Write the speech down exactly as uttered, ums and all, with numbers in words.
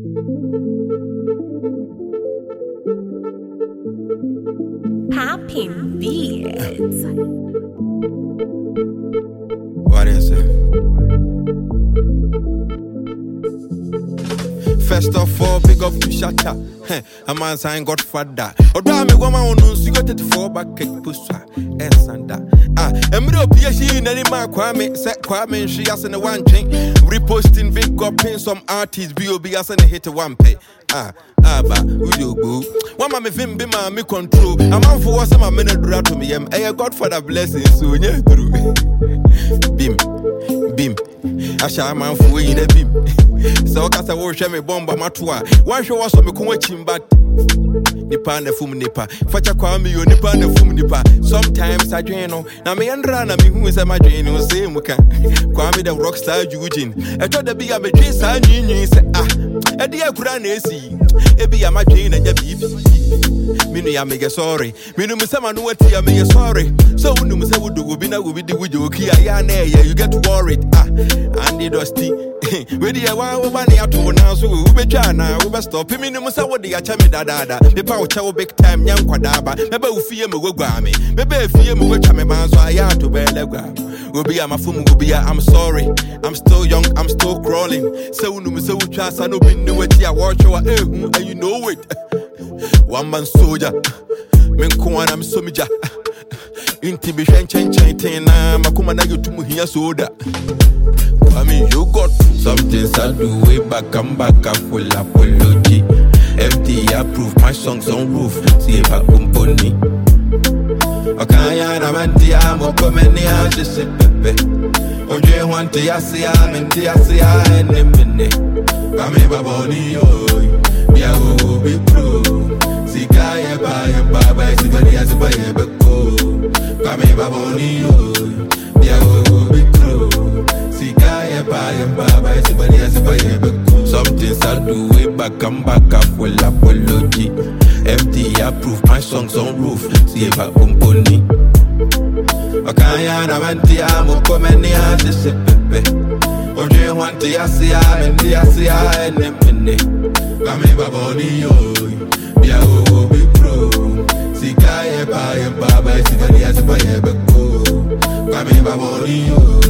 Popping beats. What is it? First of all, big up to Shatta. A man sign Godfather. Or damn me, woman on you got it for back cake pusha. And Sanda. Ah, and me up here, she in any man, Kwame, set Kwame, she has in the one chain. Reposting big got pin some artists, B O B as and hit one pay. Ah, ah, ba, who you go? One man, me film be my me control. A man for what's my minute drop to me. A Godfather blessing, so yeah, through. Bim, bim. I shall man for in a bim. So I can't watch me bomba matua. One show was on me watching but nipa na fum nipa. Facha kwa mi yo nipa na fum nipa. Sometimes I dream no. Na me andra na me hu say my dream no say muka. Kwa mi the rockstar Eugene. E to da bi a me dream sa nyinyin say ah. E de akura na esi. E bi a my dream na nya bibi. Me no ya me get sorry. Me no me say ma no wati ya me get sorry. So unu me say wo do obi na wo bi di wo joki ya na ya you get worried ah. And the dusty. We di wa wo ba ni ato na so wo be twa na wo be stop me no me say wo di ya cha me dada. Me pa wo cha wo big time nyan kwadaba. Me ba wo fie me wo gwa me. Me ba fie me wo twa me man so aya to be legwa. Obi am afum obi I'm sorry. I'm still young, I'm still crawling. Say unu me say wo twa sa no bi ni wati a watch wa ehun and you know it. One man soldier. Men ko an am so mija. Inti be chen chen chen ten na makuma na yotumu hiya soda. I mean you got some things I do way back and back I full apology. F D approve my songs on roof. See if I company. Okay, I'm anti I'm a comedy I just say pepe. Oje want to ya see I'm anti I see I any minute. Come baboni yo. Ya go be pro. See guy buy baba see body as buy be go. Come baboni yo. Ya go be pro. See guy buy baba see body as buy be go. Some things I do way back and back I full apology. F D approve my songs on roof. See if I company. Okay, I'm anti I'm a comedy I just say pepe. Oje want to ya see I'm anti I see I any minute. Come baboni yo. Ya go be pro. See guy buy baba see body as buy be go. Come baboni yo.